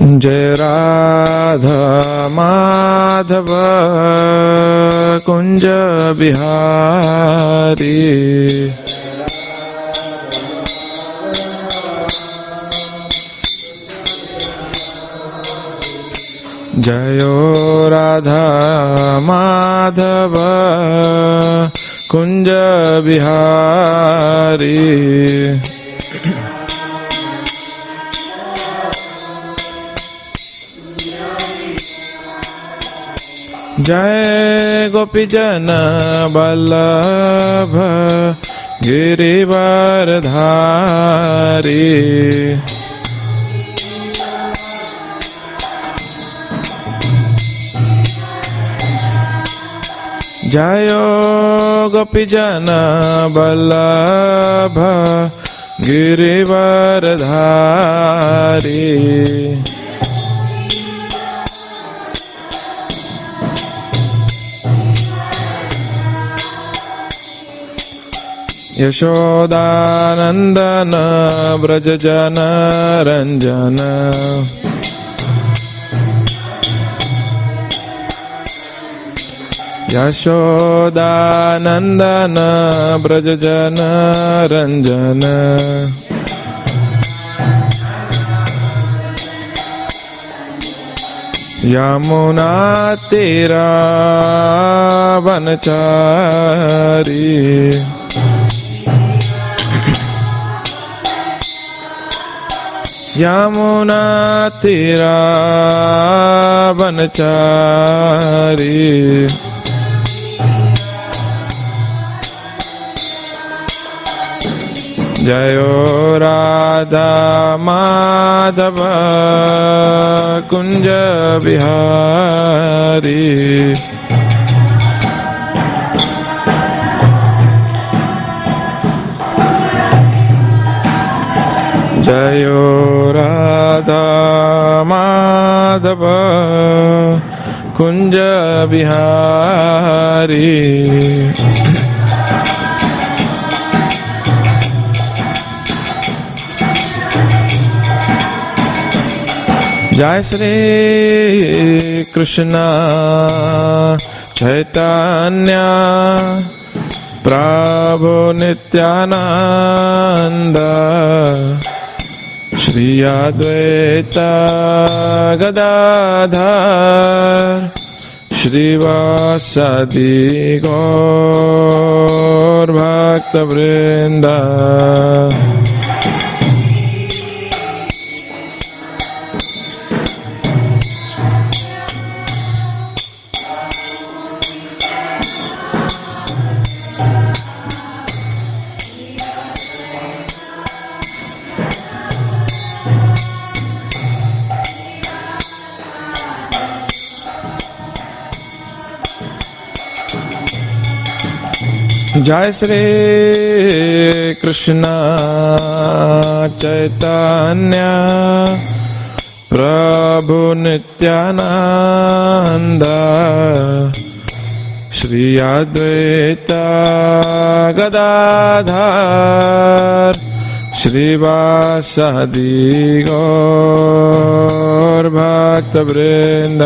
जय राधा माधव कुंज बिहारी। जयो राधा माधव कुंज बिहारी। जय गोपीजन वल्लभ गिरिवरधारी। जयो गोपीजन वल्लभ गिरिवरधारी। यशोदानंदन व्रज जन रंजन। यशोदानंदन व्रज जन रंजन। यमुना तीरा वनचारी। यमुना तीरा वनचारी। जयो राधा माधव कुंज बिहारी। जयो राधा माधव कुंज बिहारी। जय श्री कृष्ण चैतन्य प्रभु नित्यानंद। श्री अद्वैत गदाधर श्रीवासदि गौर भक्त वृंद। जय श्री कृष्ण चैतन्य प्रभु नित्यानंद। श्री अद्वैत गदाधर श्रीवासदि गौर भक्त वृंद।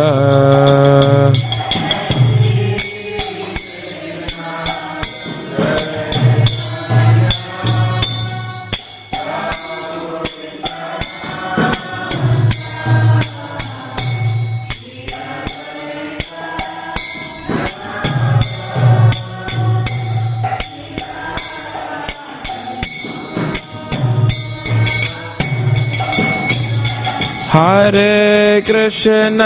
हरे Krishna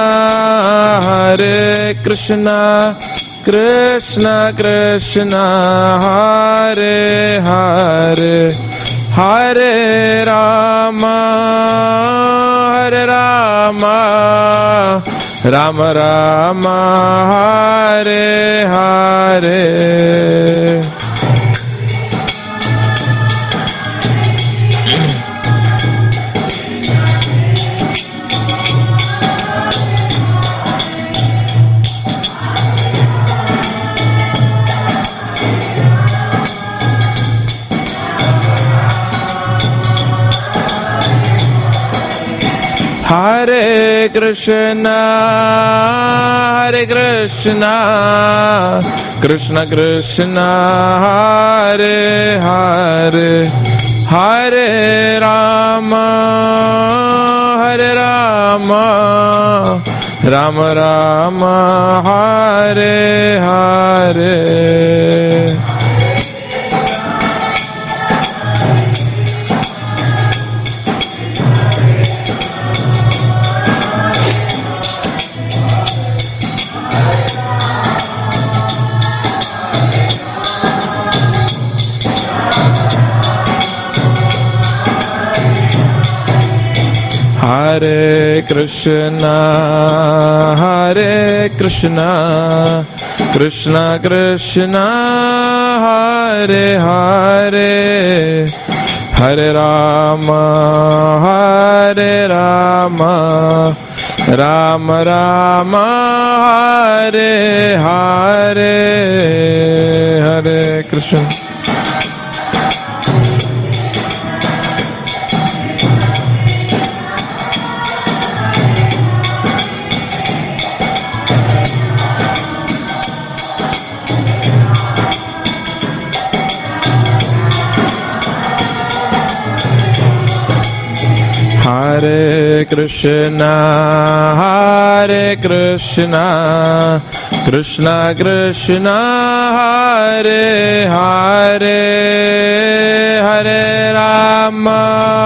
Krishna Krishna Hare Hare Hare Ram Ram Ram Hare Hare. Hare Krishna, Krishna Krishna, Hare Hare, Hare Rama, Rama Rama, Hare Hare. Hare Krishna, Krishna Krishna, Hare Hare, Hare Rama, Rama Rama, Hare Hare, Hare Krishna. Hare Krishna, Krishna Krishna, Hare Hare, Hare Rama,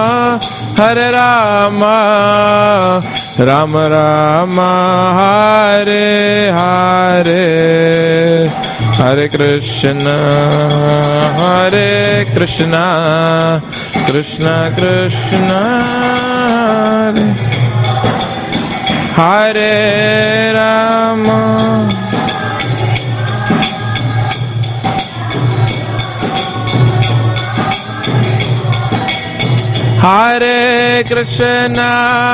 Rama Rama, Hare Hare, Hare Krishna, Krishna Krishna, Hare Rama. Hare Krishna,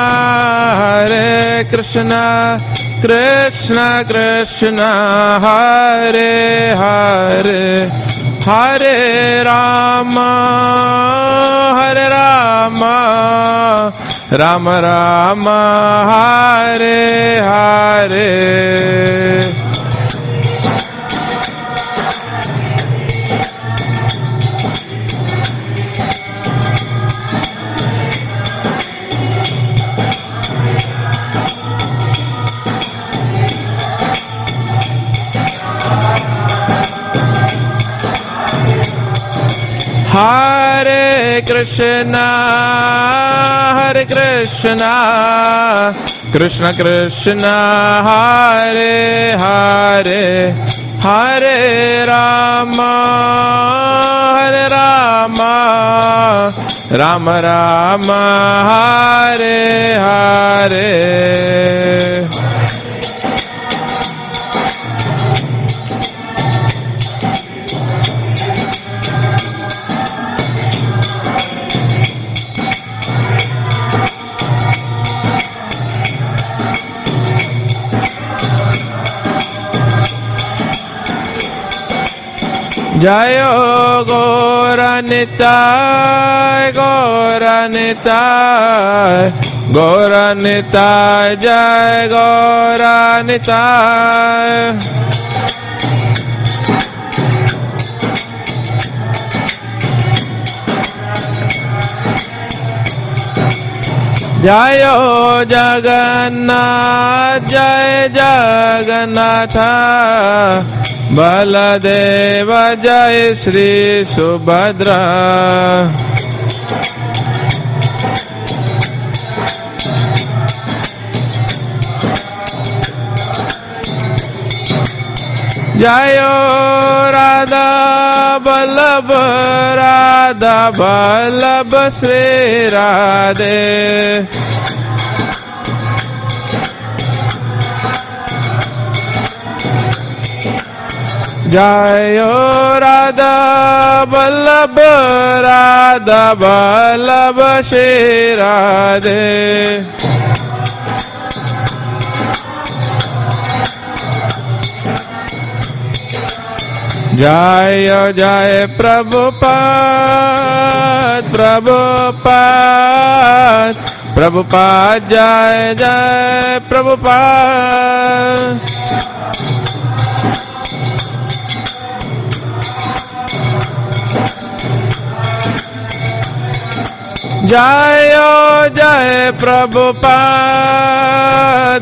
Krishna Krishna, Hare Hare, Hare Rama, Rama Rama, Hare Hare. Hare Krishna, Krishna Krishna, Hare Hare, Hare Rama, Rama Rama, Hare Hare. Jayo Gauranitai, Gauranitai, Jai Gauranitai. Jayo Jagannath, Jai Jagannatha, Baladeva, Jai Shri Subhadra. Jayo Radha Vallabha, Shri Radhe. Jayo Radha Vallabha, Shri Radhe. Jaya Jaya Prabhupada, Prabhupada जय जय प्रभुपाद। जय जय प्रभुपाद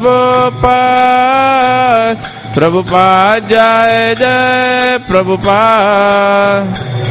प्रभुपाद प्रभुपाद जय जय प्रभुपाद।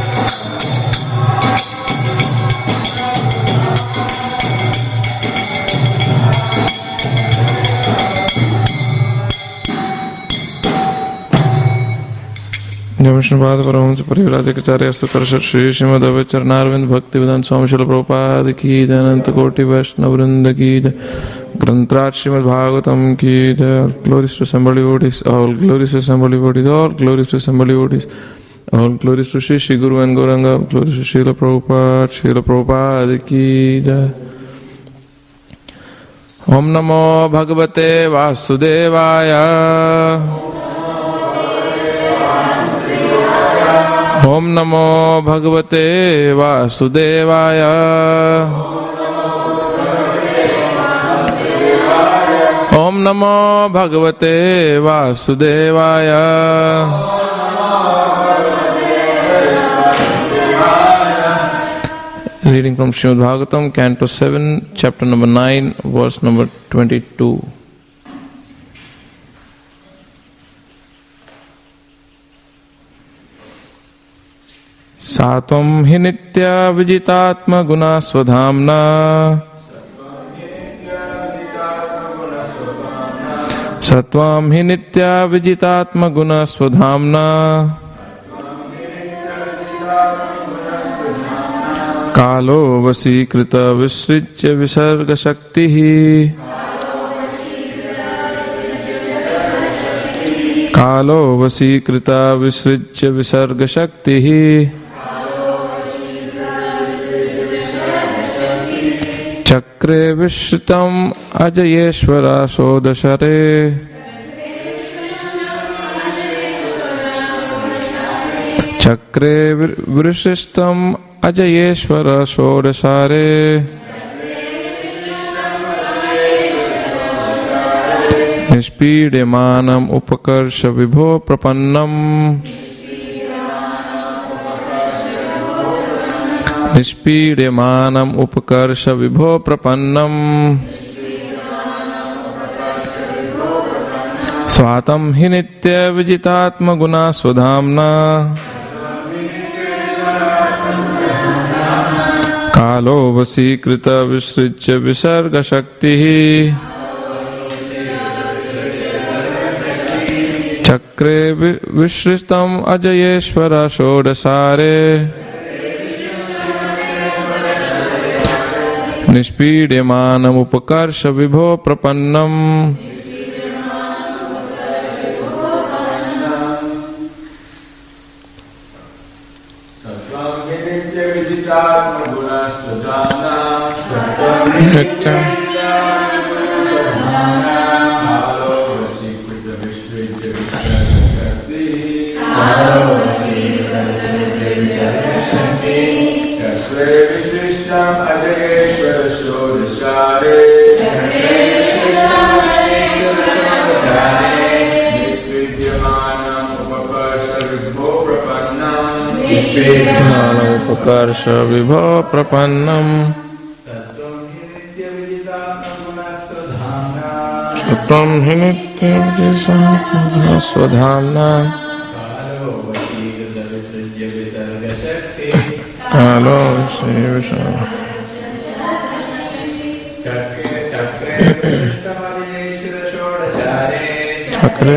विष्णुपाद परमहंस परिव्राजकाचार्य स्तोत्र श्री श्रीमद् चरणारविंद भक्ति वेदांत स्वामी श्रील प्रभुपाद की जय। अनंत कोटि वैष्णव वृंद की जय। ग्रंथराज श्रीमद् भागवतम की जय। All glories to assembled devotees, all glories to assembled devotees, all glories to assembled devotees, all glories to Shri Shri Guru and Gauranga, all glories to Srila Prabhupada की जय। ओम नमो भगवते वासुदेवाय। ओम नमो भगवते वासुदेवाय। ओम नमो भगवते वासुदेवाय। Reading from Srimad Bhagavatam, Canto 7, Chapter number 9, Verse number 22. सात्वं हि नित्या विजितात्म गुणा स्वधाम्ना। सत्वं हि नित्या विजितात्म गुणा स्वधाम्ना। कालो वशीकृत विसृज्य विसर्ग शक्तिः। कालो वशीकृत विसृज्य विसर्ग शक्तिः। चक्रे विश्रितम् अजयेश्वर षोडशरे। चक्रे विशिष्टम् अजयेश्वर षोडशरे। निष्पीड्यमानम् उपकर्ष विभो प्रपन्नम्। निष्पीड्यमानम् उपकर्ष विभो प्रपन्नम्। स्वातं हि नित्य विजितात्म गुणा स्वधाम्ना। कालो वशीकृत विसृज्य विसर्ग शक्तिः। चक्रे विसृष्टम् अजयेश्वर षोडशारे। निष्पीड्यमानम् उपकर्ष विभो प्रपन्नम्। उपकर्ष विभो प्रपन्नम्। सत्वं हि नित्य विजितात्म स्वधाम्ना। कालो चक्रे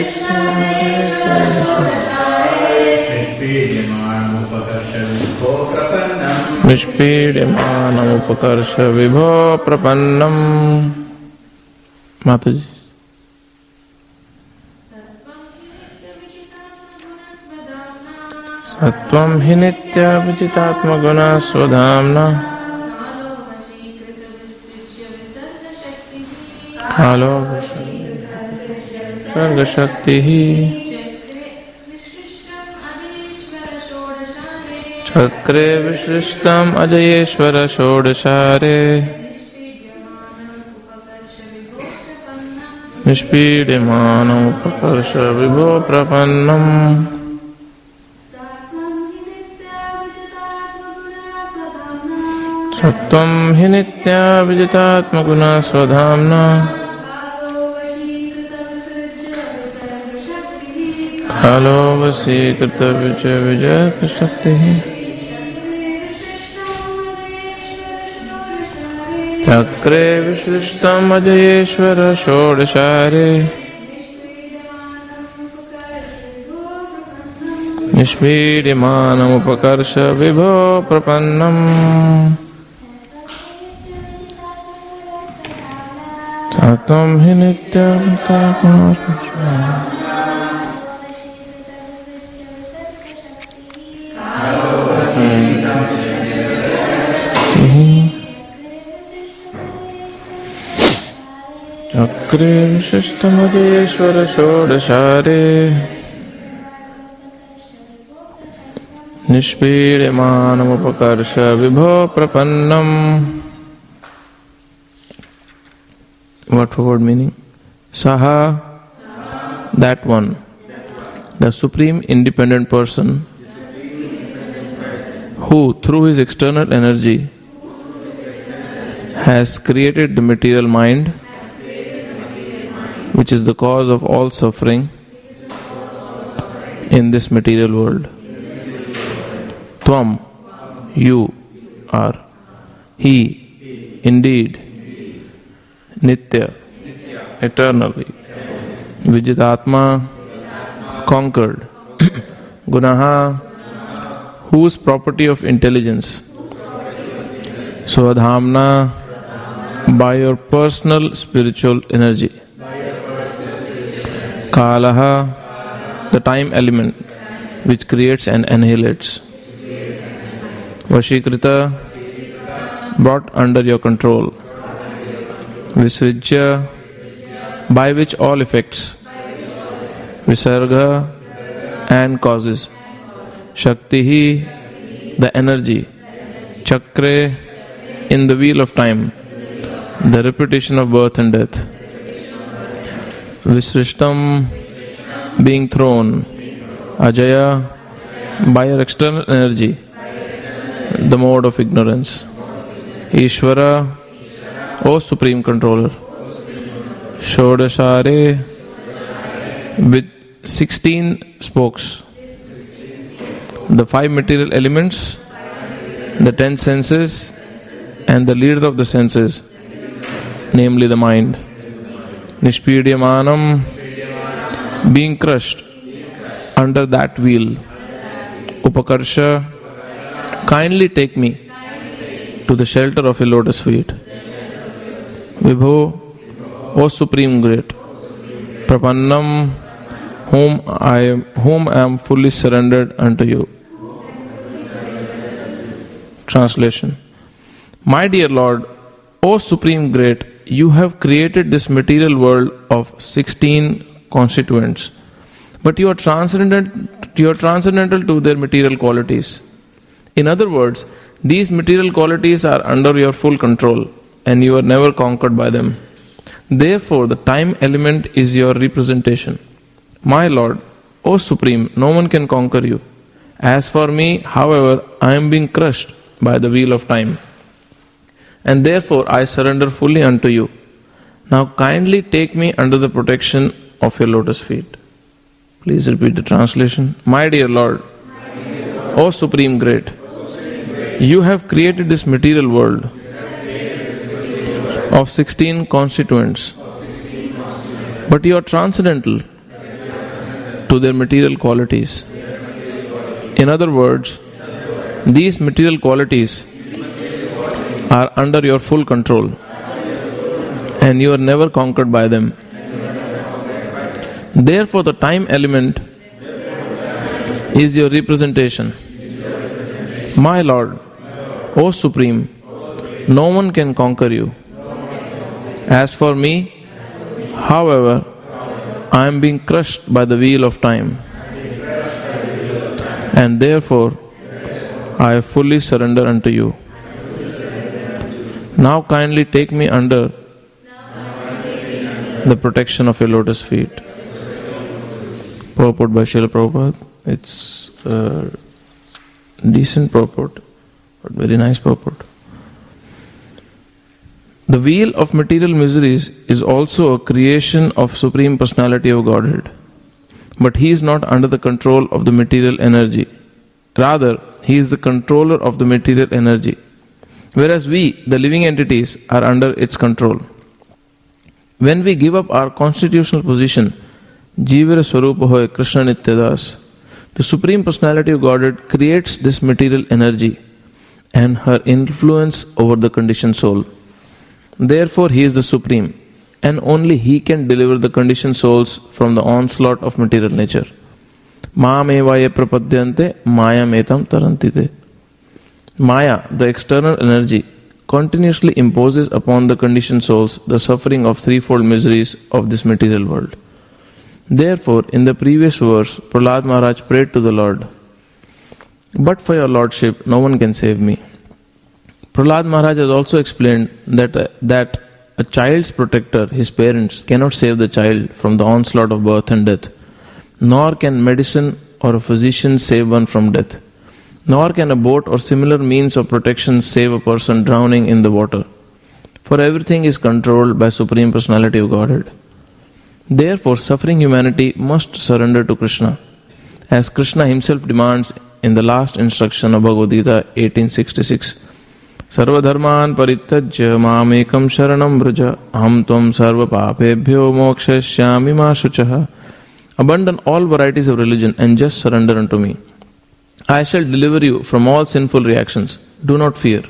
निष्पीड्यमानम् उपकर्ष विभो प्रपन्नम्। माता जी। सत्वं हि नित्य विजितात्म गुणा स्वधाम्ना। कालो विसर्ग शक्तिः। चक्रे विशिष्टम् अजयेश्वर षोडशारे। निष्पीड्यमानमुपकर्ष विभो प्रपन्नम् सत्त्वं हि नित्या विजितात्मगुणा स्वधाम्ना कालो वशीकृत विजयशक्तिः चक्रे विश्लिष्टम् अजयेश्वर षोडशारे निष्पीड्यमानमुपकर्ष विभो प्रपन्नम् सत्त्वं हि नित्यं चक्रे विशिष्टमजयेश्वर षोडशारे निष्पीड्यमानमुपकर्ष विभो प्रपन्नम्. What for word meaning? Saha, that one, the supreme independent person who through his external energy has created the material mind which is the cause of all suffering in this material world. Tvam, you are. He, indeed, Nitya, eternally. Vijitatma, conquered. Gunaha, whose property of intelligence. Svadhamna, by your personal spiritual energy. Kalaha, the time element which creates and annihilates. Vashikrita, brought under your control. Visrijya, by which all effects. Visarga, and causes. Shaktihi, the energy. Chakre, in the wheel of time, the repetition of birth and death. Visrishtam, being thrown. Ajaya, by your external energy, the mode of ignorance. Ishvara, O Supreme Controller. Shodashare, with 16 spokes. The 5 material elements, the 10 senses, and the leader of the senses, namely the mind. Nishpidyamanam, being crushed under that wheel. Upakarsha, kindly take me to the shelter of your lotus feet. Vibho, O Supreme Great. Prapannam, whom I am fully surrendered unto you. Translation. My dear Lord, O Supreme Great, you have created this material world of 16 constituents, but you are transcendental to their material qualities. In other words, these material qualities are under your full control, and you are never conquered by them. Therefore, the time element is your representation. My Lord, O Supreme, no one can conquer you. As for me, however, I am being crushed by the wheel of time, and therefore I surrender fully unto you. Now kindly take me under the protection of your lotus feet. Please repeat the translation. My dear Lord, O Supreme Great, you have created this material world of 16 constituents, but you are transcendental to their material qualities. In other words, these material qualities are under your full control, and you are never conquered by them. Therefore, the time element is your representation. My Lord, O Supreme, no one can conquer you. As for me, however, I am being crushed by the wheel of time, and therefore I fully surrender unto you. Now kindly take me under The protection of your lotus feet. Purport by Srila Prabhupada. It's decent purport, but very nice purport. The wheel of material miseries is also a creation of Supreme Personality of Godhead. But he is not under the control of the material energy. Rather, he is the controller of the material energy. Whereas we, the living entities, are under its control. When we give up our constitutional position, Jivara Swarupa Hoy Krishna Nityadas, the Supreme Personality of Godhead creates this material energy and her influence over the conditioned soul. Therefore, he is the Supreme, and only he can deliver the conditioned souls from the onslaught of material nature. Māmevaye prapadyante māyametam tarantite. Maya, the external energy, continuously imposes upon the conditioned souls the suffering of threefold miseries of this material world. Therefore, in the previous verse, Prahlad Maharaj prayed to the Lord, "But for your Lordship, no one can save me." Prahlad Maharaj has also explained that a child's protector, his parents, cannot save the child from the onslaught of birth and death. Nor can medicine or a physician save one from death. Nor can a boat or similar means of protection save a person drowning in the water. For everything is controlled by Supreme Personality of Godhead. Therefore, suffering humanity must surrender to Krishna, as Krishna himself demands in the last instruction of Bhagavad Gita 1866. Sarva dharman parityajya mamekam sharanam vraja aham tvam sarva papebhyo mokshashyami ma shuchaha. Abandon all varieties of religion and just surrender unto me. I shall deliver you from all sinful reactions. Do not fear.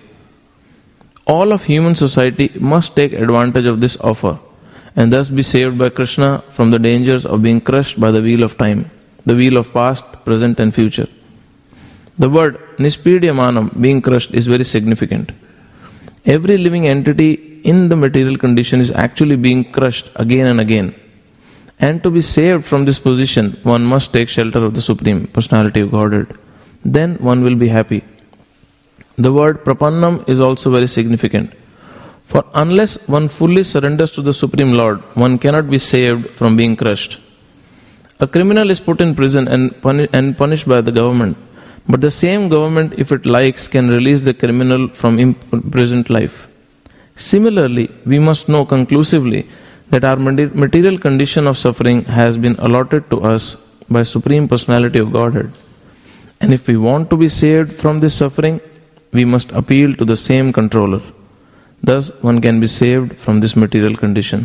All of human society must take advantage of this offer and thus be saved by Krishna from the dangers of being crushed by the wheel of time, the wheel of past, present and future. The word nispidyamanam, being crushed, is very significant. Every living entity in the material condition is actually being crushed again and again. And to be saved from this position, one must take shelter of the Supreme Personality of Godhead. Then one will be happy. The word prapannam is also very significant. For unless one fully surrenders to the Supreme Lord, one cannot be saved from being crushed. A criminal is put in prison and punished by the government. But the same government, if it likes, can release the criminal from imprisoned life. Similarly, we must know conclusively that our material condition of suffering has been allotted to us by Supreme Personality of Godhead. And if we want to be saved from this suffering, we must appeal to the same controller. Thus, one can be saved from this material condition.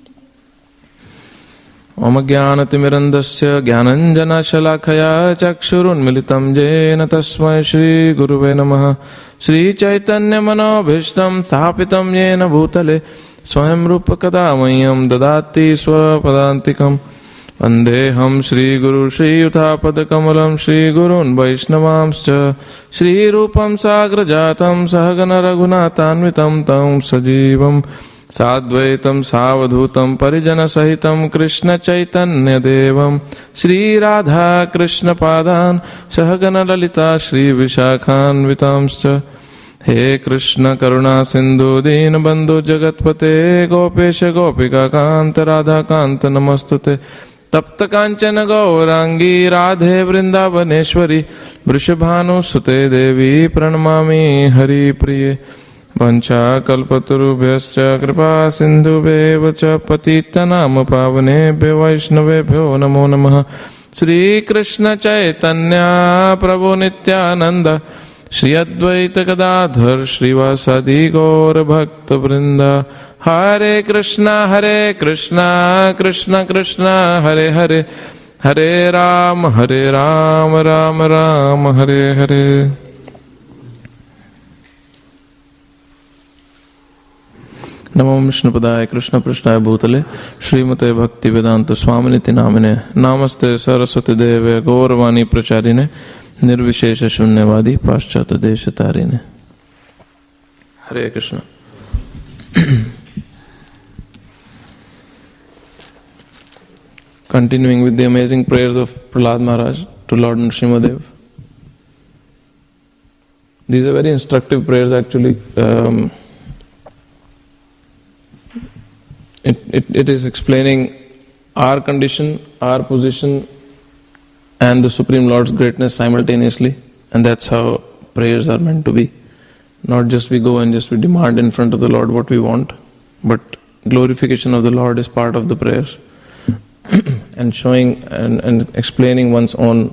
Om Jnanatimirandasya Jnananjana Shalakaya Chakshurunmilitam Jena Tasmai Shri Guruve Namaha. Shri Chaitanya Manobhishtam Sthapitam Jena Bhutale Swayam Rupa Kadamayam Dadati Swapadantikam. Vandeham Shri Guru Shri Yuthapad Shri Gurun Vaishnavamscha Shri Rupam Sagrajatam Sahagana Raghunatanvitam Tam Sajivam Sadvaitam Savadhutam Parijana Sahitam Krishna Chaitanya Devam Shri Radha Krishna Padan Sahagana Lalita Shri Vishakhanvitamscha. He Krishna Karuna Sindhu Deenabandhu Jagatpate Gopesha Gopika Kanta Radha Kanta Namastute Tapta Kanchana Gaurangi Radhe Vrindavaneshwari Vrishabhanu Sute Devi Pranamami Hari Priye Vancha Kalpatarubhyascha Kripa Sindhubheva Cha Patitanam Pavanebhyo Vaishnavebhyo Namo Namaha. Shri Krishna Chaitanya Prabhu Nityananda Shri Advaita Gadadhar Srivasadi Gaur Bhakta Vrinda. Hare Krishna Krishna Krishna Hare Hare Hare Ram Ram Ram Hare Hare. Namo Vishnupadaya Krishna Prashnaya Bhutale Srimate Bhakti Vedanta Swaminiti Namine Namaste Saraswati Deve Gauravani Pracharine Nirvishesha Shunyavadi Paschata Desha Tarine. Hare Krishna. Continuing with the amazing prayers of Prahlad Maharaj to Lord Nrsimhadev. These are very instructive prayers actually. it is explaining our condition, our position, and the Supreme Lord's greatness simultaneously. And that's how prayers are meant to be. Not just we go and just we demand in front of the Lord what we want, but glorification of the Lord is part of the prayers. And showing and explaining one's own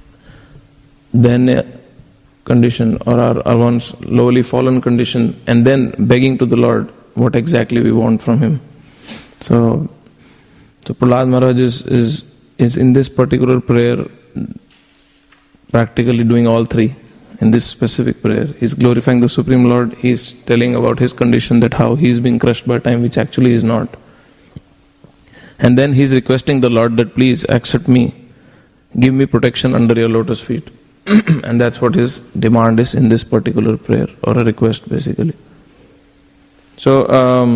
then condition or our one's lowly fallen condition, and then begging to the Lord what exactly we want from Him. So Prahlad Maharaj is in this particular prayer practically doing all three. In this specific prayer, he's glorifying the Supreme Lord. He's telling about his condition, that how he's being crushed by time, which actually is not. And then he's requesting the Lord that please accept me, give me protection under your lotus feet. And that's what his demand is in this particular prayer, or a request basically. So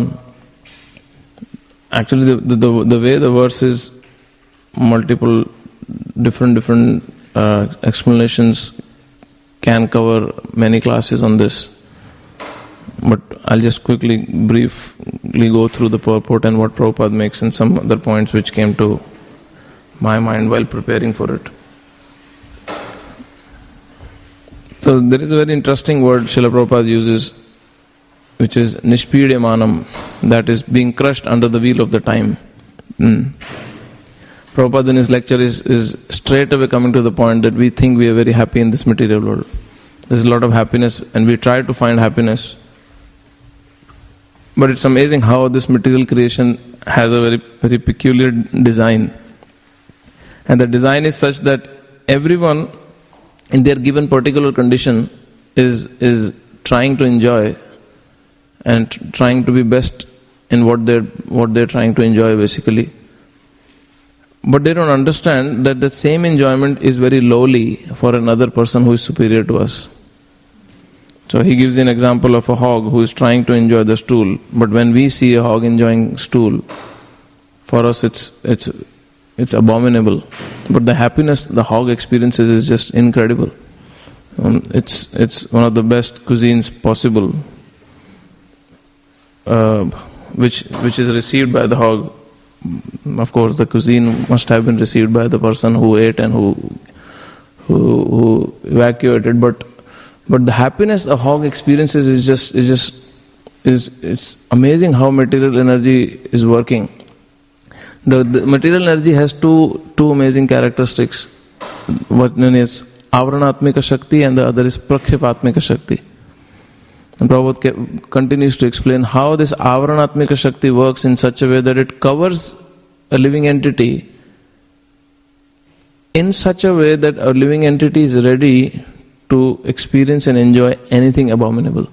actually the way the verse is, multiple different explanations can cover many classes on this. But I'll just briefly go through the purport and what Prabhupada makes, and some other points which came to my mind while preparing for it. So there is a very interesting word Srila Prabhupada uses, which is nishpidyamanam, that is being crushed under the wheel of the time. Prabhupada in his lecture is straight away coming to the point that we think we are very happy in this material world. There's a lot of happiness and we try to find happiness. But it's amazing how this material creation has a very, very peculiar design. And the design is such that everyone in their given particular condition is trying to enjoy and trying to be best in what they're trying to enjoy basically. But they don't understand that the same enjoyment is very lowly for another person who is superior to us. So he gives an example of a hog who is trying to enjoy the stool, but when we see a hog enjoying stool, for us it's abominable. But the happiness the hog experiences is just incredible. It's one of the best cuisines possible, which is received by the hog. Of course, the cuisine must have been received by the person who ate and who evacuated. But the happiness a hog experiences is amazing. How material energy is working. The material energy has two amazing characteristics. One is Avaranatmika Shakti and the other is Prakshipatmika Shakti. And Prabhupada continues to explain how this Avaranatmika Shakti works in such a way that it covers a living entity in such a way that a living entity is ready to experience and enjoy anything abominable.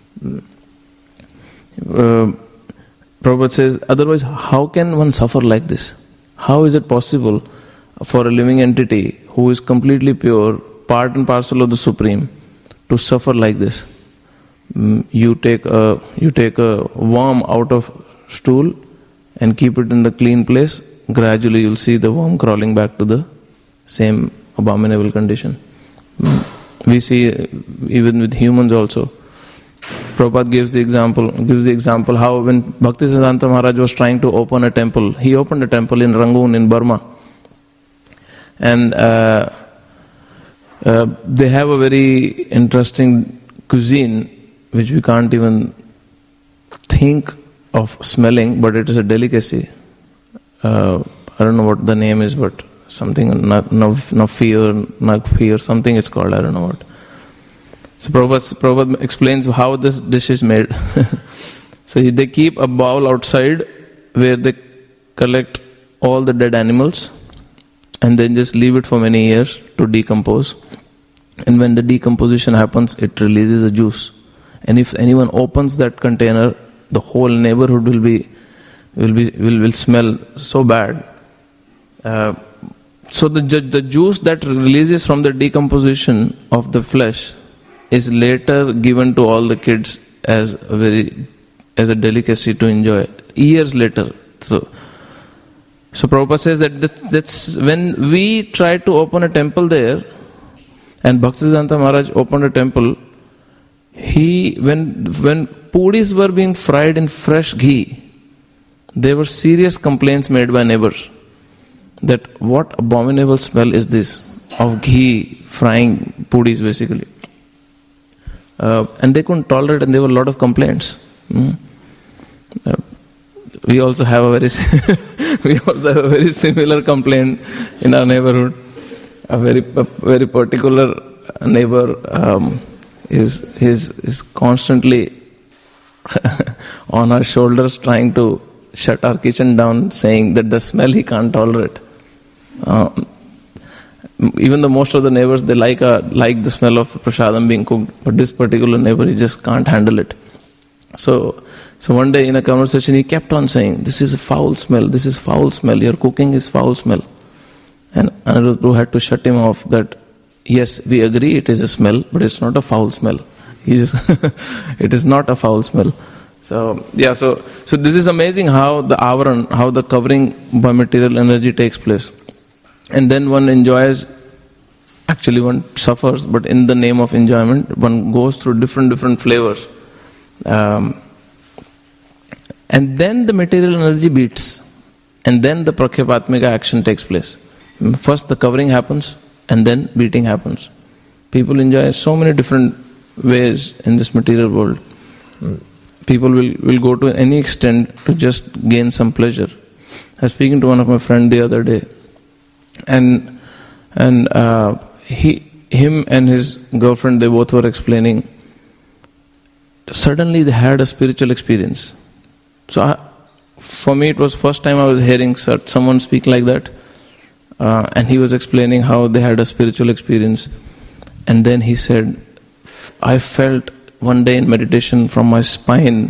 Prabhupada says, otherwise how can one suffer like this? How is it possible for a living entity who is completely pure, part and parcel of the Supreme, to suffer like this? You take a worm out of stool and keep it in the clean place. Gradually you'll see the worm crawling back to the same abominable condition. We see even with humans also. Prabhupada gives the example how when Bhaktisiddhanta Maharaj was trying to open a temple, he opened a temple in Rangoon in Burma, and they have a very interesting cuisine which we can't even think of smelling, but it is a delicacy. I don't know what the name is, but something Nagfi or something it's called, I don't know what. So Prabhupada explains how this dish is made. So they keep a bowl outside where they collect all the dead animals and then just leave it for many years to decompose. And when the decomposition happens, it releases a juice. And if anyone opens that container, the whole neighborhood will smell so bad. So the juice that releases from the decomposition of the flesh is later given to all the kids as a delicacy to enjoy years later. So Prabhupada says that's when we tried to open a temple there, and Bhaktisiddhanta Maharaj opened a temple. When puris were being fried in fresh ghee, there were serious complaints made by neighbors that what abominable smell is this of ghee frying pudis basically. And they couldn't tolerate, and there were a lot of complaints. We also have a very similar complaint in our neighborhood. A very particular neighbor is constantly on our shoulders trying to shut our kitchen down, saying that the smell he can't tolerate. Even though most of the neighbors, they like the smell of prasadam being cooked, but this particular neighbor, he just can't handle it. So one day in a conversation, he kept on saying, "This is a foul smell. This is foul smell. Your cooking is foul smell." And Aniruddha Prabhu had to shut him off that, yes, we agree it is a smell, but it's not a foul smell. It is not a foul smell. So this is amazing how the avaran, how the covering by material energy takes place. And then one enjoys, actually one suffers, but in the name of enjoyment, one goes through different flavors. And then the material energy beats, and then the prakyapatmika action takes place. First the covering happens, and then beating happens. People enjoy so many different ways in this material world. People will go to any extent to just gain some pleasure. I was speaking to one of my friends the other day, and him and his girlfriend, they both were explaining, suddenly they had a spiritual experience. So for me, it was first time I was hearing someone speak like that. And he was explaining how they had a spiritual experience. And then he said, I felt one day in meditation from my spine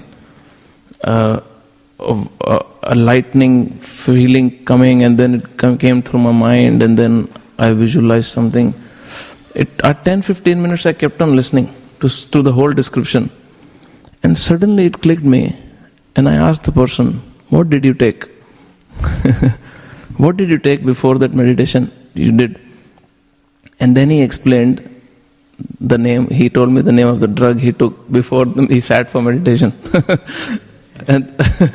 of a lightning feeling coming, and then it came through my mind, and then I visualized something. At 10-15 minutes I kept on listening to the whole description. And suddenly it clicked me, and I asked the person, what did you take? What did you take before that meditation you did? And then he explained the name. He told me the name of the drug he took before he sat for meditation. And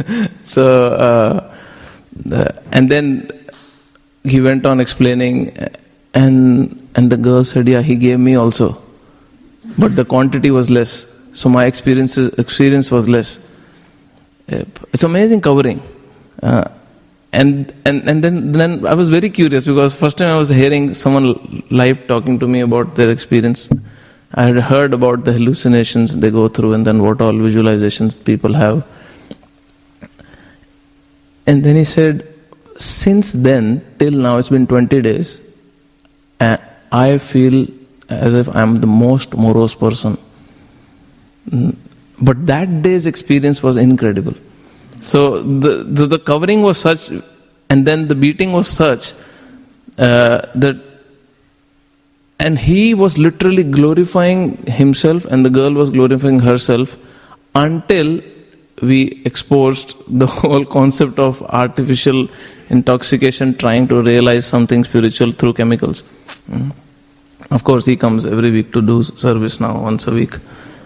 and then he went on explaining, and the girl said, yeah, he gave me also, but the quantity was less, so my experience was less. It's amazing covering. And then I was very curious, because first time I was hearing someone live talking to me about their experience. I had heard about the hallucinations they go through, and then what all visualizations people have. And then he said, since then till now, it's been 20 days, I feel as if I'm the most morose person. But that day's experience was incredible. So the covering was such, and then the beating was such that, and he was literally glorifying himself, and the girl was glorifying herself, until we exposed the whole concept of artificial intoxication, trying to realize something spiritual through chemicals. Of course, he comes every week to do service now, once a week.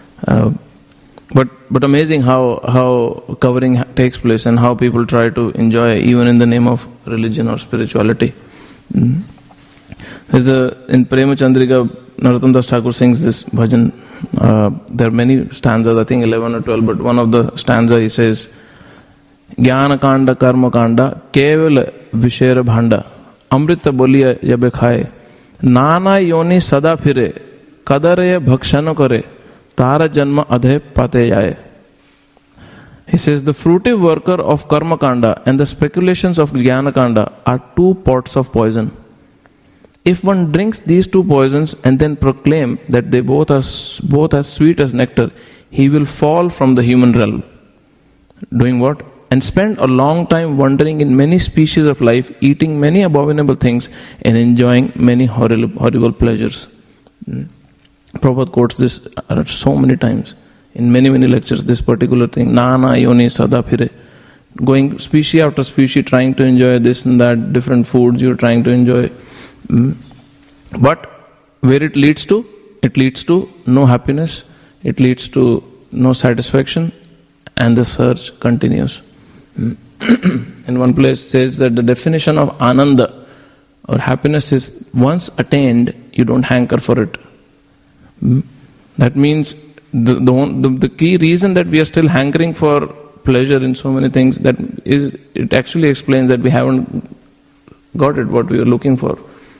But amazing how covering takes place, and how people try to enjoy even in the name of religion or spirituality. There's in Prema Chandrika, Narottam Das Thakur sings this bhajan. There are many stanzas, I think 11 or 12, but one of the stanza he says, Jnana Kanda Karma Kanda Keval Vishera Bhanda Amrita Boliya Jabe Khaye Nana Yoni Sada Phire Kadare Bhakshano Kare Tara Janma Adhe Pate Jaye. He says, the fruitive worker of Karma Kanda and the speculations of Jnana Kanda are two pots of poison. If one drinks these two poisons and then proclaim that they both are as sweet as nectar, he will fall from the human realm. Doing what? And spend a long time wandering in many species of life, eating many abominable things, and enjoying many horrible pleasures. Prabhupada quotes this so many times. In many lectures, this particular thing, Nana Yoni Sada Phire. Going species after species, trying to enjoy this and that, different foods you're trying to enjoy. But where it leads to no happiness, it leads to no satisfaction, and the search continues. In one place says that the definition of ananda or happiness is once attained, you don't hanker for it. That means the key reason that we are still hankering for pleasure in so many things, that is, it actually explains that we haven't got it, what we are looking for.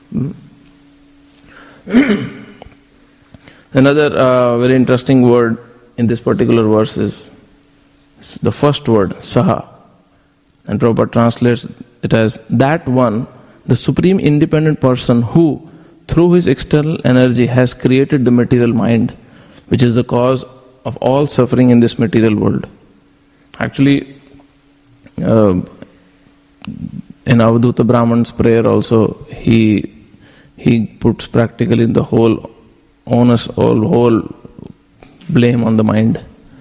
Another very interesting word in this particular verse is the first word, saha. And Prabhupada translates it as that one, the supreme independent person who, through his external energy, has created the material mind, which is the cause of all suffering in this material world. Actually, in Avadhuta Brahman's prayer also, he puts practically the whole onus, whole blame on the mind.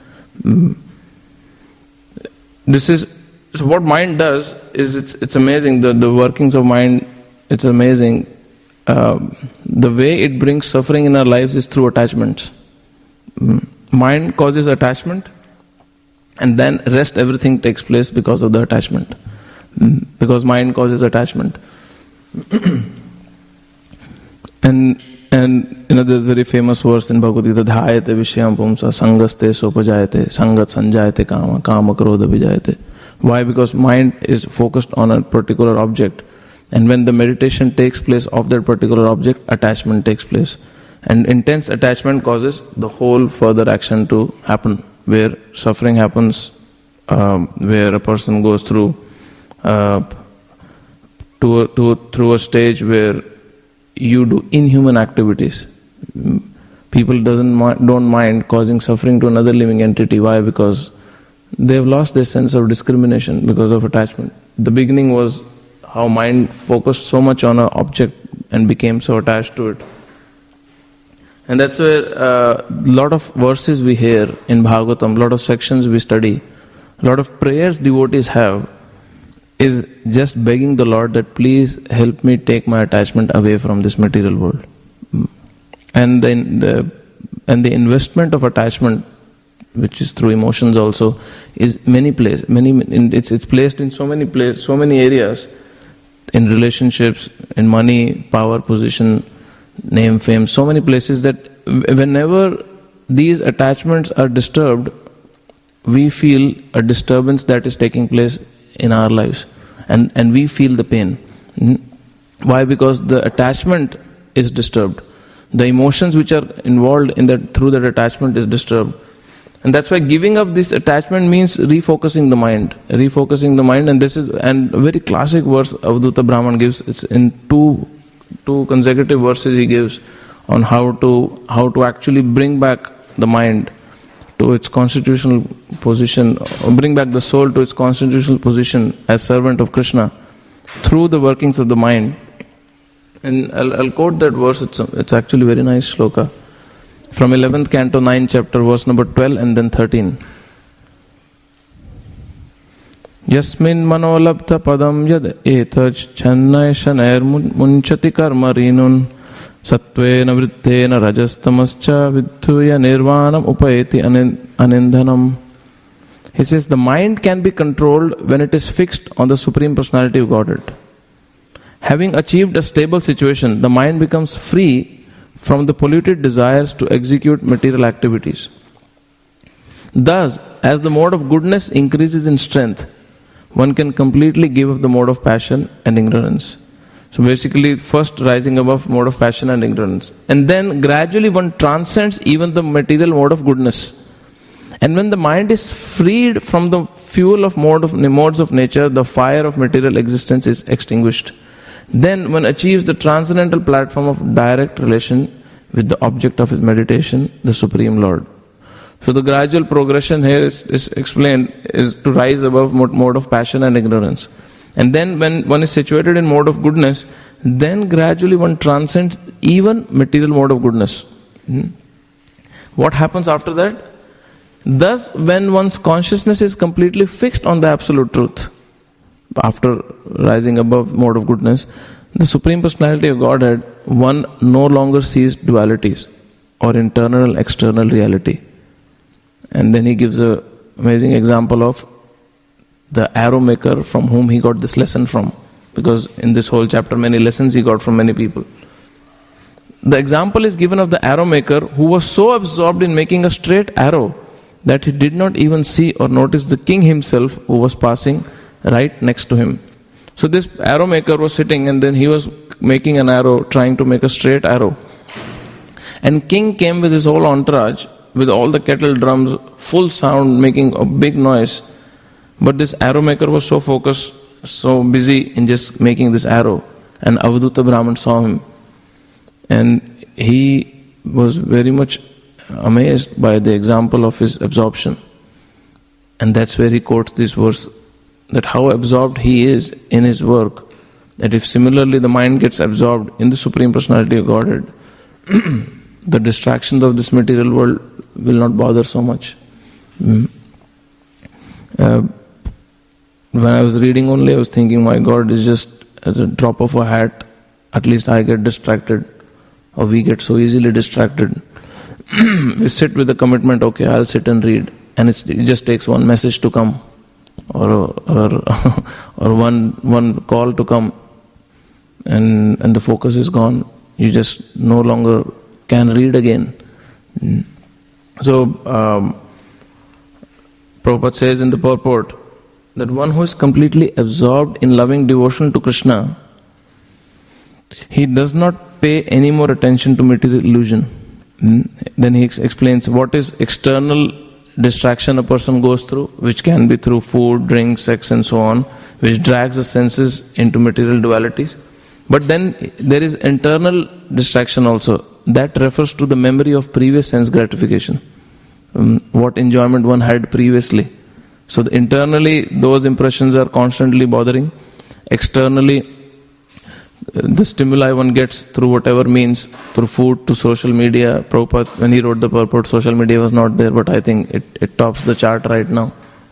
This is so what mind does is it's amazing. The workings of mind, it's amazing. The way it brings suffering in our lives is through attachments. Mind causes attachment, and then rest everything takes place because of the attachment. Because mind causes attachment. And there's a very famous verse in Bhagavad Gita, dhayate vishyam pumsa sangaste sopajayate sangat sanjayate kama kama krodha vijayate. Why? Because mind is focused on a particular object, and when the meditation takes place of that particular object, attachment takes place. And intense attachment causes the whole further action to happen, where suffering happens, where a person goes through through a stage where you do inhuman activities. People don't mind causing suffering to another living entity. Why? Because they've lost their sense of discrimination because of attachment. The beginning was how mind focused so much on an object and became so attached to it. And that's where a lot of verses we hear in Bhagavatam, a lot of sections we study, a lot of prayers devotees have, is just begging the Lord that please help me take my attachment away from this material world. And then the investment of attachment, which is through emotions also, is it's placed in so many areas, in relationships, in money, power, position, name, fame, so many places that whenever these attachments are disturbed, we feel a disturbance that is taking place in our lives, and we feel the pain. Why? Because the attachment is disturbed. The emotions which are involved in that through that attachment is disturbed. And that's why giving up this attachment means refocusing the mind. And this is a very classic verse Avadhuta Brahman gives. It's in two consecutive verses he gives on how to actually bring back the mind to its constitutional position, or bring back the soul to its constitutional position as servant of Krishna through the workings of the mind. And I'll quote that verse. It's actually a very nice shloka from 11th canto 9th chapter, verse number 12 and then 13. Yasmin manolabdha padam yad etaj channay shanair munchati karma rinun sattvena vrittena rajastamascha vidhuya nirvanam upayeti anindhanam. He says the mind can be controlled when it is fixed on the Supreme Personality of Godhead. Having achieved a stable situation, the mind becomes free from the polluted desires to execute material activities. Thus, as the mode of goodness increases in strength, one can completely give up the mode of passion and ignorance. So basically, first rising above mode of passion and ignorance. And then gradually one transcends even the material mode of goodness. And when the mind is freed from the fuel of modes of nature, the fire of material existence is extinguished. Then one achieves the transcendental platform of direct relation with the object of his meditation, the Supreme Lord. So the gradual progression here is explained is to rise above mode of passion and ignorance. And then when one is situated in mode of goodness, then gradually one transcends even material mode of goodness. What happens after that? Thus, when one's consciousness is completely fixed on the absolute truth, after rising above mode of goodness, the Supreme Personality of Godhead, one no longer sees dualities or internal external reality. And then he gives an amazing example of the arrow maker from whom he got this lesson from. Because in this whole chapter, many lessons he got from many people. The example is given of the arrow maker who was so absorbed in making a straight arrow that he did not even see or notice the king himself who was passing right next to him. So this arrow maker was sitting and then he was making an arrow, trying to make a straight arrow. And king came with his whole entourage, with all the kettle drums, full sound, making a big noise. But this arrow maker was so focused, so busy in just making this arrow. And Avadhuta Brahman saw him. And he was very much amazed by the example of his absorption. And that's where he quotes this verse, that how absorbed he is in his work, that if similarly the mind gets absorbed in the Supreme Personality of Godhead, the distractions of this material world will not bother so much. When I was reading only, I was thinking, my God, it's just at a drop of a hat, at least I get distracted, or we get so easily distracted. We sit with the commitment, okay, I'll sit and read, and it just takes one message to come, or one call to come, and the focus is gone. You just no longer can read again. So Prabhupada says in the purport that one who is completely absorbed in loving devotion to Krishna, he does not pay any more attention to material illusion. Then he explains what is external distraction a person goes through, which can be through food, drink, sex and so on, which drags the senses into material dualities. But then there is internal distraction also. That refers to the memory of previous sense gratification, what enjoyment one had previously. So internally those impressions are constantly bothering. Externally the stimuli one gets through whatever means, through food, to social media. Prabhupada, when he wrote the purport, social media was not there, but I think it tops the chart right now.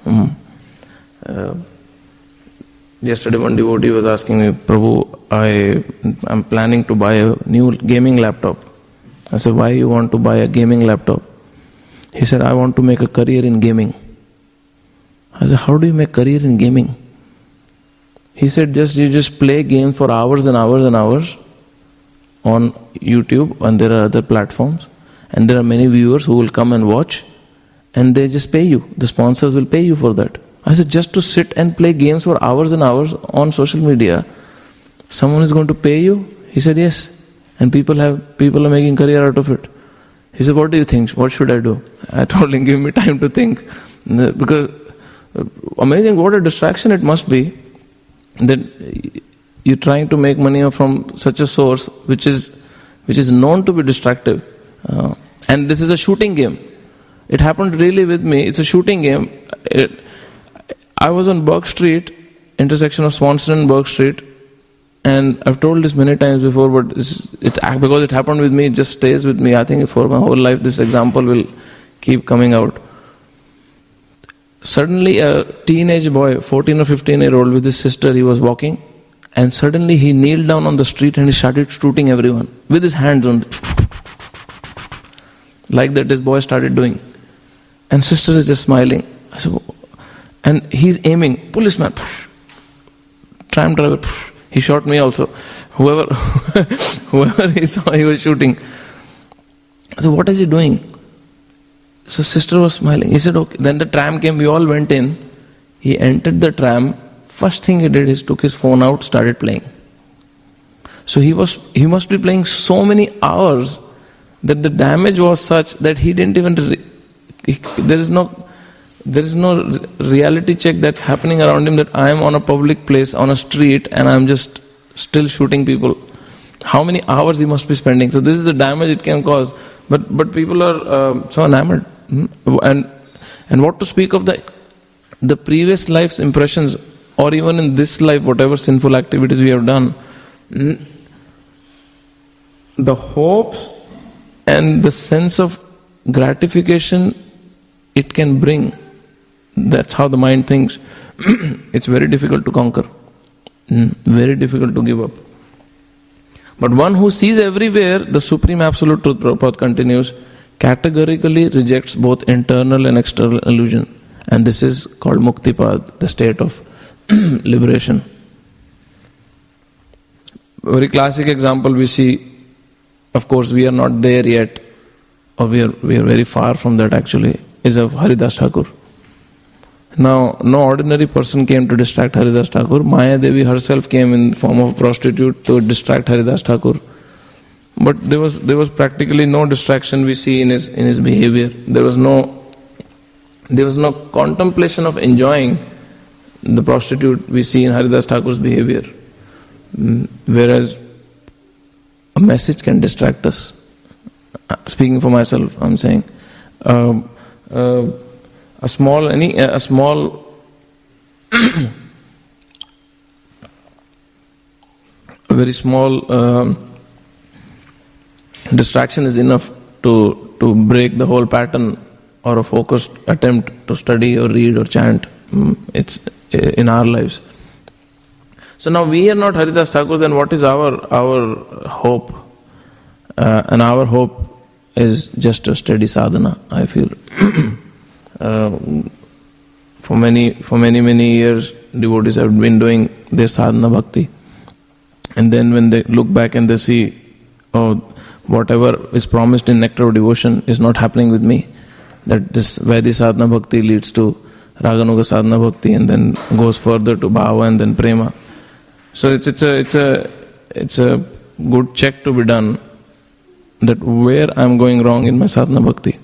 Yesterday one devotee was asking me, Prabhu, I'm planning to buy a new gaming laptop. I said, why you want to buy a gaming laptop? He said, I want to make a career in gaming. I said, how do you make career in gaming? He said, you just play games for hours and hours and hours on YouTube, and there are other platforms, and there are many viewers who will come and watch, and they just pay you. The sponsors will pay you for that. I said, just to sit and play games for hours and hours on social media, someone is going to pay you? He said, yes. And people are making career out of it. He said, what do you think? What should I do? I told him, give me time to think. Because amazing, what a distraction it must be that you're trying to make money from such a source which is known to be distractive. And this is a shooting game. It happened really with me. It's a shooting game. I was on Burke Street, intersection of Swanson and Burke Street, and I've told this many times before, but because it happened with me, it just stays with me. I think for my whole life this example will keep coming out. Suddenly a teenage boy, 14 or 15-year-old, with his sister, he was walking, and suddenly he kneeled down on the street and he started shooting everyone with his hands on, like that this boy started doing. And sister is just smiling. I said, and he's aiming, policeman, tram driver, he shot me also. Whoever he saw, he was shooting. I said, what is he doing? So sister was smiling. He said, okay. Then the tram came, we all went in. He entered the tram. First thing he did is took his phone out, started playing. So he must be playing so many hours that the damage was such that he didn't even, there is no reality check that's happening around him, that I am on a public place, on a street, and I'm just still shooting people. How many hours he must be spending. So this is the damage it can cause. But people are so enamored. And what to speak of the previous life's impressions, or even in this life, whatever sinful activities we have done. The hopes and the sense of gratification it can bring, that's how the mind thinks. It's very difficult to conquer. Very difficult to give up. But one who sees everywhere the Supreme Absolute Truth, Prabhupada continues, categorically rejects both internal and external illusion. And this is called Muktipad, the state of liberation. A very classic example we see, of course we are not there yet, or we are very far from that actually, is of Haridas Thakur. Now, no ordinary person came to distract Haridas Thakur. Maya Devi herself came in the form of a prostitute to distract Haridas Thakur. But there was practically no distraction we see in his behavior. There was no contemplation of enjoying the prostitute we see in Haridas Thakur's behavior. Whereas a message can distract us. Speaking for myself, I'm saying a small a very small distraction is enough to break the whole pattern or a focused attempt to study or read or chant. It's in our lives. So now we are not Haridas Thakur, then what is our hope? And our hope is just a steady sadhana, I feel. For many years, devotees have been doing their sadhana bhakti. And then when they look back and they see, oh, whatever is promised in nectar of devotion is not happening with me, that this Vaidhi sadhana bhakti leads to Raganuga sadhana bhakti and then goes further to bhava and then prema. So it's a good check to be done, that where I'm going wrong in my sadhana bhakti.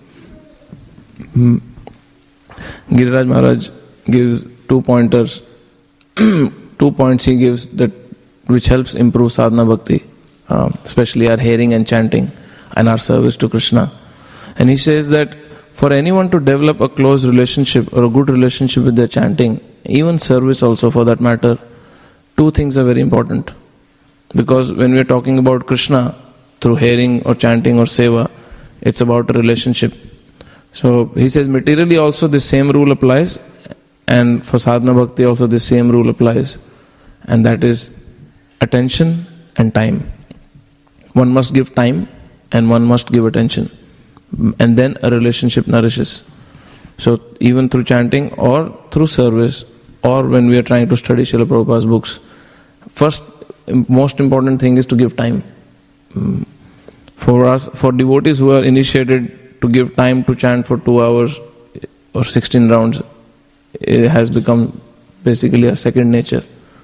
Giriraj Maharaj gives 2 pointers. 2 points he gives that which helps improve sadhana bhakti, especially our hearing and chanting and our service to Krishna. And he says that for anyone to develop a close relationship or a good relationship with their chanting, even service also for that matter, 2 things are very important. Because when we are talking about Krishna through hearing or chanting or seva, it's about a relationship. So he says materially also the same rule applies, and for sadhana bhakti also the same rule applies, and that is attention and time. One must give time and one must give attention, and then a relationship nourishes. So even through chanting or through service or when we are trying to study Srila Prabhupada's books, first most important thing is to give time. For us, for devotees who are initiated to give time to chant for 2 hours or 16 rounds, it has become basically a second nature.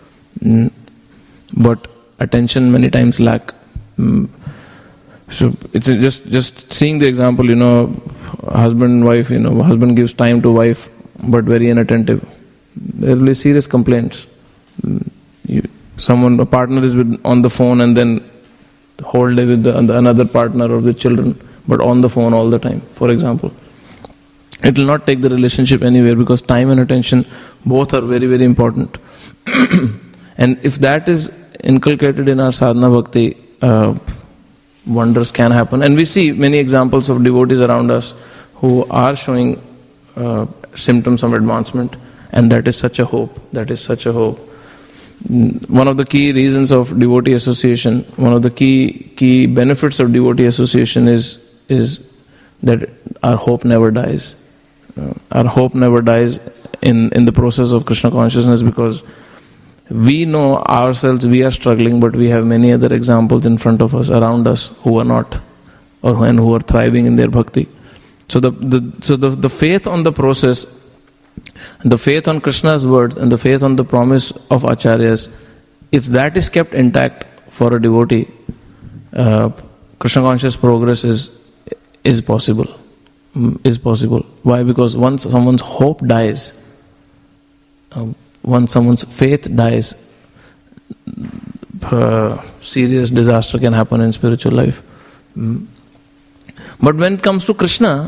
But attention many times lack. So it's just seeing the example, husband and wife, husband gives time to wife but very inattentive. There will be serious complaints. A partner is on the phone and then whole day with another partner or with children, but on the phone all the time, for example. It will not take the relationship anywhere, because time and attention both are very, very important. And if that is inculcated in our sadhana bhakti, wonders can happen. And we see many examples of devotees around us who are showing symptoms of advancement, and that is such a hope. That is such a hope. One of the key reasons of devotee association, one of the key benefits of devotee association is that our hope never dies. Our hope never dies in the process of Krishna consciousness, because we know ourselves we are struggling, but we have many other examples in front of us, around us, who are not, or who are thriving in their bhakti. So the faith on the process, the faith on Krishna's words, and the faith on the promise of acharyas, if that is kept intact for a devotee, Krishna conscious progress is possible. Is possible. Why? Because once someone's hope dies, once someone's faith dies, serious disaster can happen in spiritual life. But when it comes to Krishna,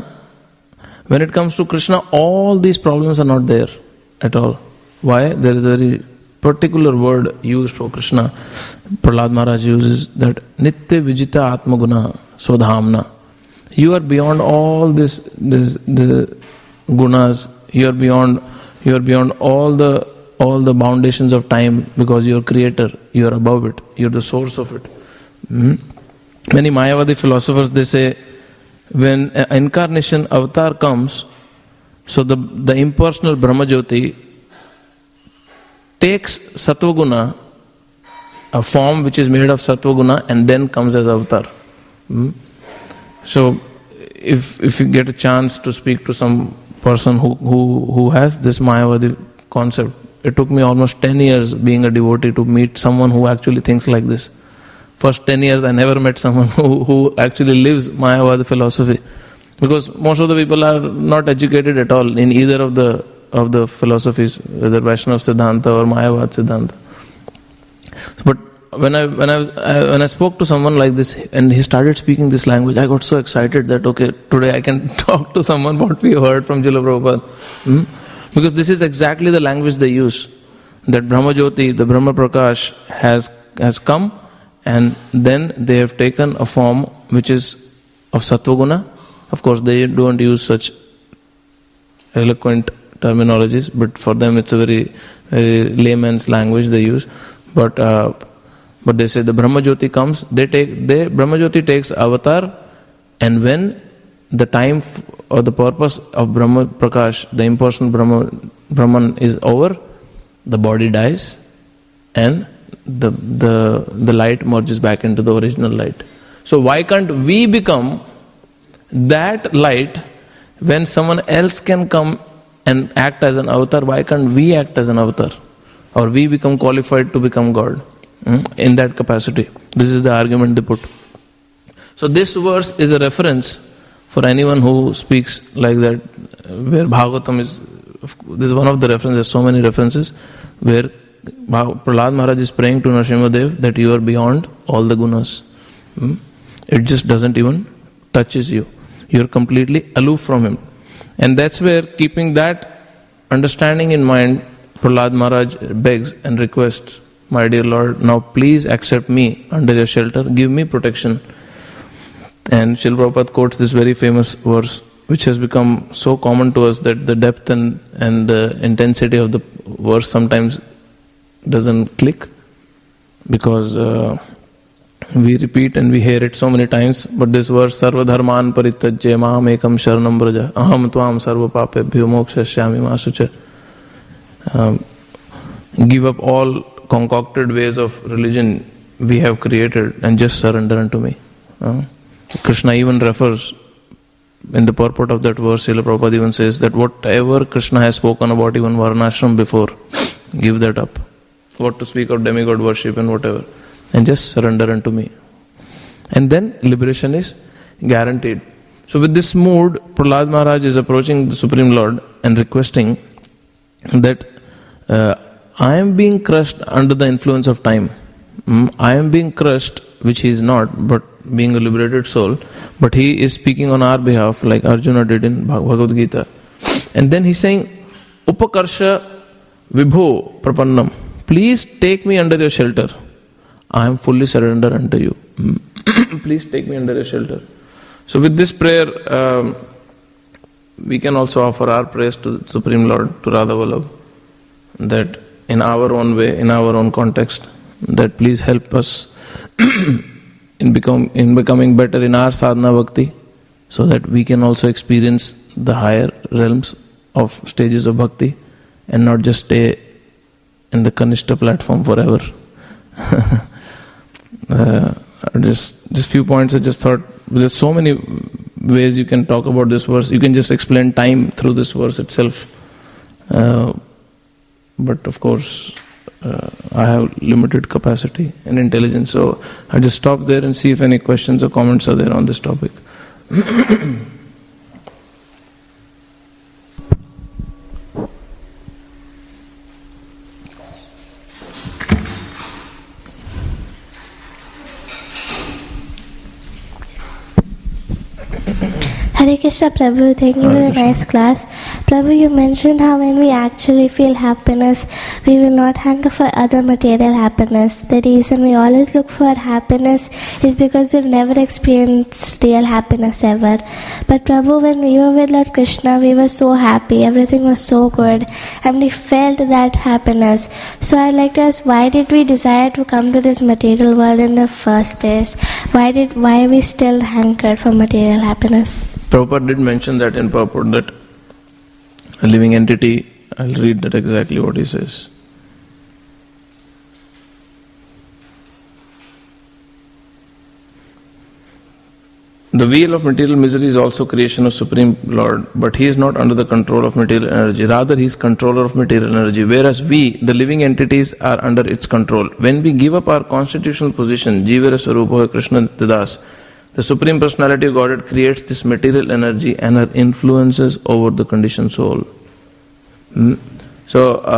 all these problems are not there at all. Why? There is a very particular word used for Krishna. Prahlad Maharaj uses that Nitya Vijita Atmaguna Sodhamna. You are beyond all the gunas. You are beyond all the foundations of time, because you are creator. You are above it. You are the source of it. Many Mayavadi philosophers, they say, when an incarnation avatar comes, So the impersonal Brahmajyoti takes Sattva-guna, a form which is made of Sattva-guna, and then comes as avatar. So if you get a chance to speak to some person who has this Mayavadi concept, it took me almost 10 years being a devotee to meet someone who actually thinks like this. First 10 years I never met someone who actually lives Mayavadi philosophy. Because most of the people are not educated at all in either of the philosophies, whether Vaishnava Siddhanta or Mayavad Siddhanta. But when I spoke to someone like this and he started speaking this language, I got so excited that okay, today I can talk to someone what we heard from Srila Prabhupada. Because this is exactly the language they use. That Brahmajyoti, the Brahma Prakash has come, and then they have taken a form which is of Sattva-guna. Of course, they don't use such eloquent terminologies, but for them it's a very, very layman's language they use. But they say the Brahmajyoti comes, Brahmajyoti takes avatar, and when the time or the purpose of Brahma Prakash, the impersonal Brahman is over, the body dies, and the light merges back into the original light. So why can't we become that light when someone else can come and act as an avatar? Why can't we act as an avatar? Or we become qualified to become God in that capacity? This is the argument they put. So this verse is a reference for anyone who speaks like that, where Bhagavatam is, this is one of the references, there's so many references, where Prahlad Maharaj is praying to Nrsimhadev that you are beyond all the gunas. It just doesn't even touches you. You're completely aloof from him. And that's where, keeping that understanding in mind, Prahlad Maharaj begs and requests, my dear Lord, now please accept me under your shelter, give me protection. And Srila Prabhupada quotes this very famous verse, which has become so common to us that the depth and the intensity of the verse sometimes doesn't click, because we repeat and we hear it so many times. But this verse, Sarva Dharman Parityajya Maham Ekam Sharanam Braja Aham Tvam Sarva Papebhyo Mokshashyami Ma Sucha. Give up all concocted ways of religion we have created and just surrender unto me. Krishna even refers, in the purport of that verse, Srila Prabhupada even says that whatever Krishna has spoken about even Varnashram before, give that up. What to speak of demigod worship and whatever, and just surrender unto me. And then liberation is guaranteed. So with this mood, Prahlad Maharaj is approaching the Supreme Lord and requesting that I am being crushed under the influence of time. I am being crushed, which he is not, but being a liberated soul, but he is speaking on our behalf like Arjuna did in Bhagavad Gita. And then he's saying, Upakarsha Vibho Prapannam, please take me under your shelter. I am fully surrendered unto you. Please take me under your shelter. So with this prayer, we can also offer our prayers to the Supreme Lord, to Radha Vallabh, that in our own way, in our own context, that please help us in becoming better in our sadhana bhakti, so that we can also experience the higher realms of stages of bhakti and not just stay in the Kanishta platform forever. Just few points I just thought, there's so many ways you can talk about this verse. You can just explain time through this verse itself. But of course, I have limited capacity and intelligence, so I just stop there and see if any questions or comments are there on this topic. Hare Krishna Prabhu, thank you for the nice class. Prabhu, you mentioned how when we actually feel happiness, we will not hunger for other material happiness. The reason we always look for happiness is because we've never experienced real happiness ever. But Prabhu, when we were with Lord Krishna, we were so happy, everything was so good, and we felt that happiness. So I'd like to ask, why did we desire to come to this material world in the first place? Why are we still hankered for material happiness? Prabhupada did mention that in purport, that a living entity. I'll read that exactly what he says. The wheel of material misery is also creation of Supreme Lord, but he is not under the control of material energy. Rather, he is controller of material energy, whereas we, the living entities, are under its control. When we give up our constitutional position, Jivara Swarupa Krishna Nityadas, the Supreme Personality of Godhead creates this material energy and her influences over the conditioned soul. So,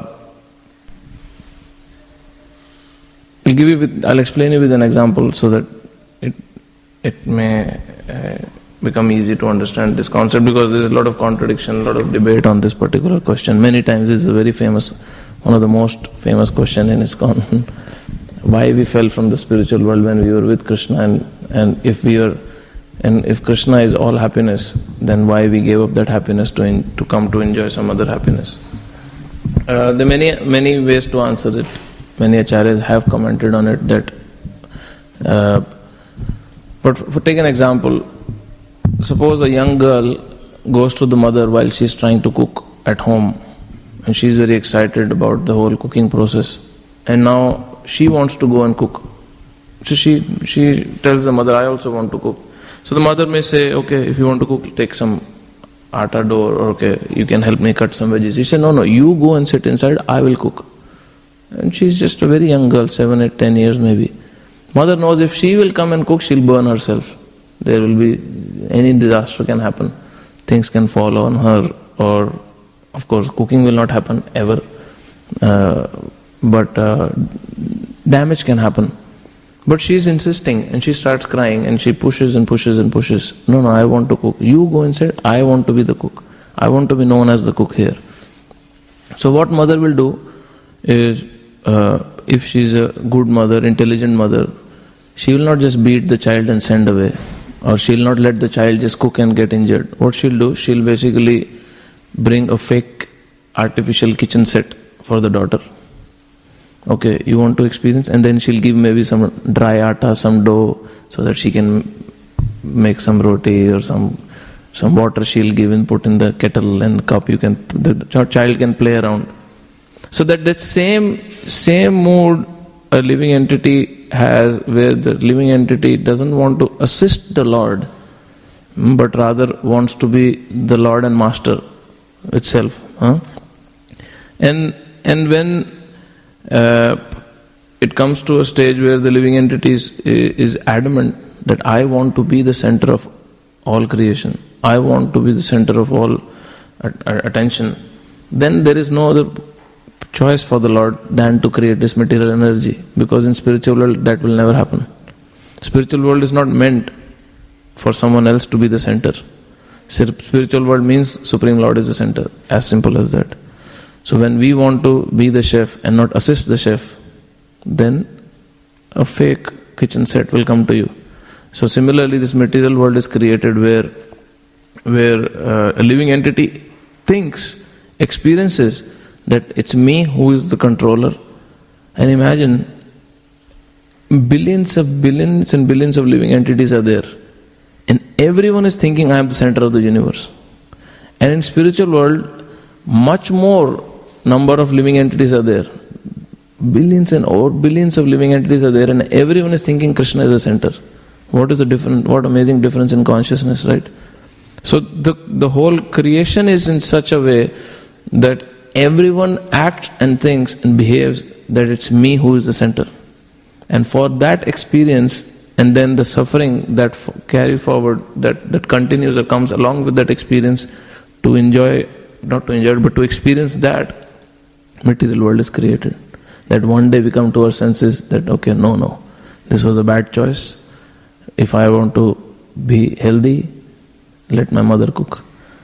I'll explain you with an example so that it may become easy to understand this concept, because there is a lot of contradiction, a lot of debate on this particular question. Many times this is a very famous, one of the most famous question in ISKCON. Why we fell from the spiritual world when we were with Krishna, and if Krishna is all happiness, then why we gave up that happiness to come to enjoy some other happiness? There are many ways to answer it. Many acharyas have commented on it that. But for take an example, suppose a young girl goes to the mother while she is trying to cook at home, and she is very excited about the whole cooking process, and now she wants to go and cook. So she tells the mother, I also want to cook. So the mother may say, okay, if you want to cook, take some atta dough, or okay, you can help me cut some veggies. He said, no, you go and sit inside, I will cook. And she's just a very young girl, 7, 8, 10 years maybe. Mother knows if she will come and cook, she'll burn herself. There will be, any disaster can happen. Things can fall on her, or of course cooking will not happen ever. But damage can happen. But she's insisting, and she starts crying, and she pushes and pushes and pushes. No, I want to cook. You go inside, I want to be the cook. I want to be known as the cook here. So what mother will do is, if she's a good mother, intelligent mother, she will not just beat the child and send away, or she'll not let the child just cook and get injured. What she'll do, she'll basically bring a fake artificial kitchen set for the daughter. Okay, you want to experience? And then she'll give maybe some dry atta, some dough, so that she can make some roti, or some water she'll give and put in the kettle and cup. The child can play around. So that same mood a living entity has, where the living entity doesn't want to assist the Lord, but rather wants to be the Lord and Master itself. And when it comes to a stage where the living entity is adamant that I want to be the center of all creation, I want to be the center of all attention, then there is no other choice for the Lord than to create this material energy, because in spiritual world that will never happen. Spiritual world is not meant for someone else to be the center. Spiritual world means Supreme Lord is the center, as simple as that. So when we want to be the chef and not assist the chef, then a fake kitchen set will come to you. So similarly, this material world is created where a living entity experiences that it's me who is the controller. And imagine, billions and billions of living entities are there, and everyone is thinking I am the center of the universe. And in spiritual world, much more number of living entities are there. Billions and over billions of living entities are there, and everyone is thinking Krishna is the center. What amazing difference in consciousness, right? So the whole creation is in such a way that everyone acts and thinks and behaves that it's me who is the center. And for that experience, and then the suffering that carry forward, that continues or comes along with that experience, to experience that, material world is created. That one day we come to our senses that, okay, no, this was a bad choice. If I want to be healthy, let my mother cook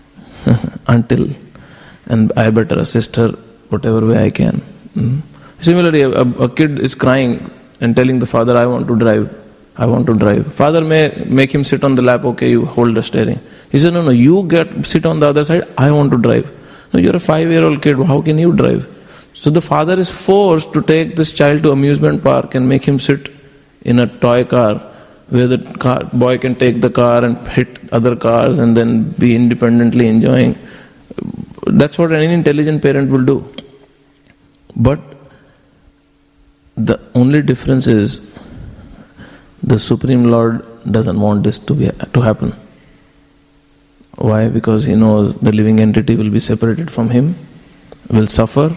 and I better assist her whatever way I can. Similarly, a kid is crying and telling the father, I want to drive. Father may make him sit on the lap, okay, you hold the steering. He said, no, you sit on the other side, I want to drive. No, you're a 5-year-old kid, how can you drive? So the father is forced to take this child to amusement park and make him sit in a toy car, where the boy can take the car and hit other cars and then be independently enjoying. That's what any intelligent parent will do. But the only difference is the Supreme Lord doesn't want this to happen. Why? Because he knows the living entity will be separated from him, will suffer,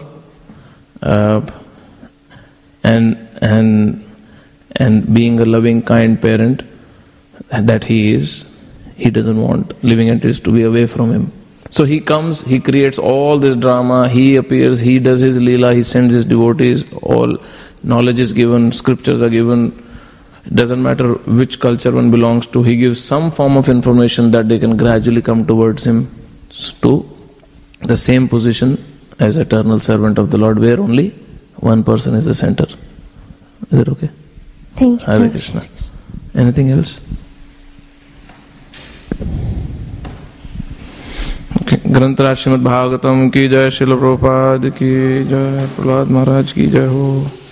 and being a loving, kind parent that he is, he doesn't want living entities to be away from him. So he comes, he creates all this drama, he appears, he does his leela, he sends his devotees, all knowledge is given, scriptures are given. It doesn't matter which culture one belongs to, he gives some form of information that they can gradually come towards him to the same position as eternal servant of the Lord, where only one person is the center. Is it okay? Thank you. Hare Krishna. Anything else? Okay. ग्रंथराज Shrimad Bhagavatam की जय, श्रील प्रभुपाद की जय, प्रहलाद महाराज की जय हो.